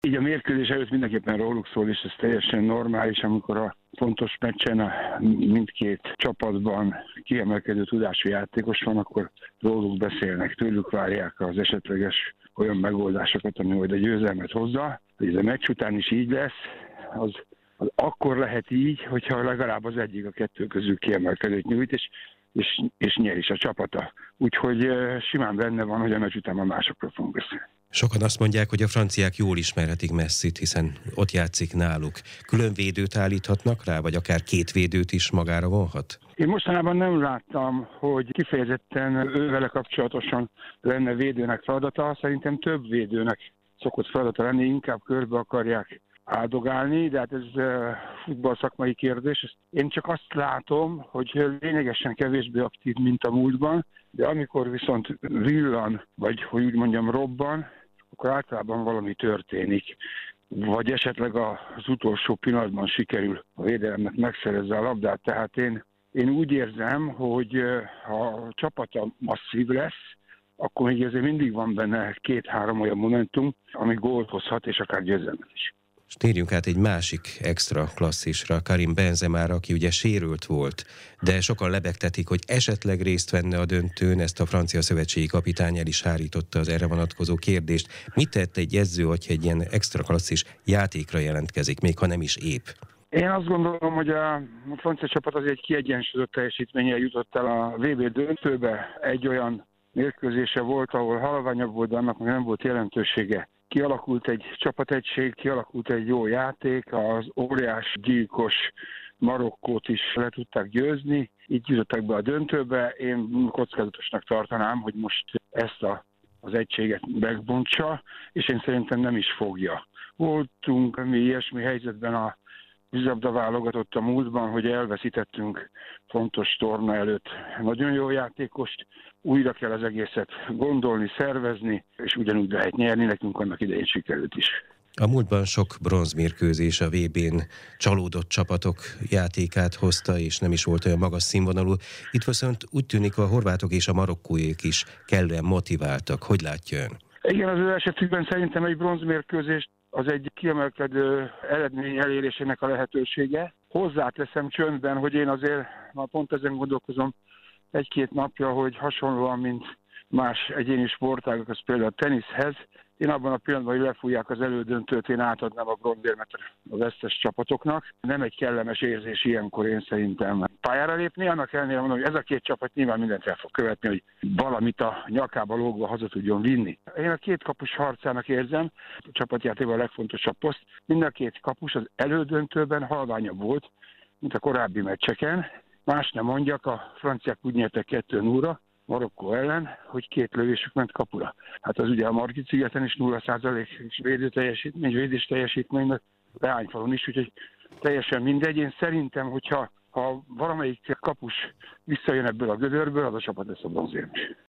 Így a mérkőzés előtt mindenképpen róluk szól, és ez teljesen normális, amikor a fontos meccsen mindkét csapatban kiemelkedő tudású játékos van, akkor róluk beszélnek, tőlük várják az esetleges olyan megoldásokat, ami majd a győzelmet hozza. Hogy ez a meccs után is így lesz, az akkor lehet így, hogyha legalább az egyik a kettő közül kiemelkedőt nyújt, és nyer is a csapata. Úgyhogy simán benne van, hogy a meccs után a másokról fogunk beszélni. Sokan azt mondják, hogy a franciák jól ismerhetik Messit, hiszen ott játszik náluk. Külön védőt állíthatnak rá, vagy akár két védőt is magára vonhat? Én mostanában nem láttam, hogy kifejezetten ővele kapcsolatosan lenne védőnek feladata. Szerintem több védőnek szokott feladata lenni, inkább körbe akarják áldogálni, de hát ez futball szakmai kérdés. Én csak azt látom, hogy lényegesen kevésbé aktív, mint a múltban, de amikor viszont villan, vagy hogy úgy mondjam robban, akkor általában valami történik. Vagy esetleg az utolsó pillanatban sikerül a védelemnek megszerezze a labdát. Tehát én úgy érzem, hogy ha a csapata masszív lesz, akkor még azért mindig van benne 2-3 olyan momentum, ami gólt hozhat, és akár győzelmet is. És térjünk át egy másik extra klasszisra, Karim Benzemára, aki ugye sérült volt, de sokan lebegtetik, hogy esetleg részt venne a döntőn, ezt a francia szövetségi kapitány el is hárította az erre vonatkozó kérdést. Mit tett egy edző, hogyha egy ilyen extra klasszis játékra jelentkezik, még ha nem is épp? Én azt gondolom, hogy a francia csapat azért egy kiegyensúlyozott teljesítménnyel jutott el a VB döntőbe. Egy olyan mérkőzése volt, ahol halványabb volt, de annak nem volt jelentősége. Kialakult egy csapategység, kialakult egy jó játék, az óriás gyilkos Marokkót is le tudták győzni, így jutottak be a döntőbe. Én kockázatosnak tartanám, hogy most ezt az egységet megbontsa, és én szerintem nem is fogja. Voltunk mi ilyesmi helyzetben a vízilabda válogatott a múltban, hogy elveszítettünk fontos torna előtt nagyon jó játékost, újra kell az egészet gondolni, szervezni, és ugyanúgy lehet nyerni, nekünk annak idején sikerült is. A múltban sok bronzmérkőzés a VB-n csalódott csapatok játékát hozta, és nem is volt olyan magas színvonalú. Itt viszont úgy tűnik, a horvátok és a marokkóiak is kellően motiváltak. Hogy látja ön? Igen, az ő esetükben szerintem egy bronzmérkőzés az egy kiemelkedő eredmény elérésének a lehetősége. Hozzáteszem csöndben, hogy én azért már pont ezen gondolkozom 1-2 napja, hogy hasonlóan, mint más egyéni sportágok, az például a teniszhez, én abban a pillanatban, hogy lefújják az elődöntőt, én átadnám a bronzérmet a vesztes csapatoknak. Nem egy kellemes érzés ilyenkor én szerintem pályára lépni, annak ellenére mondom, hogy ez a két csapat nyilván mindent el fog követni, hogy valamit a nyakába lógva haza tudjon vinni. Én a két kapus harcának érzem, a csapatjátékban a legfontosabb poszt. Mind a két kapus az elődöntőben halványabb volt, mint a korábbi meccseken. Más nem mondjak, a franciák úgy nyertek 2-0-ra, Marokkó ellen, hogy 2 lövésük ment kapura. Hát az ugye a Margit-szigeten is 0%-os védés teljesítmény, Leányfalon is, úgyhogy teljesen mindegy. Én szerintem, hogyha valamelyik kapus visszajön ebből a gödörből, az a csapat lesz a bronzérmes.